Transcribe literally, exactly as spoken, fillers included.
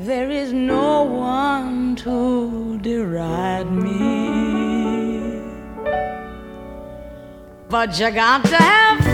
there is no one to deride me. But you got to have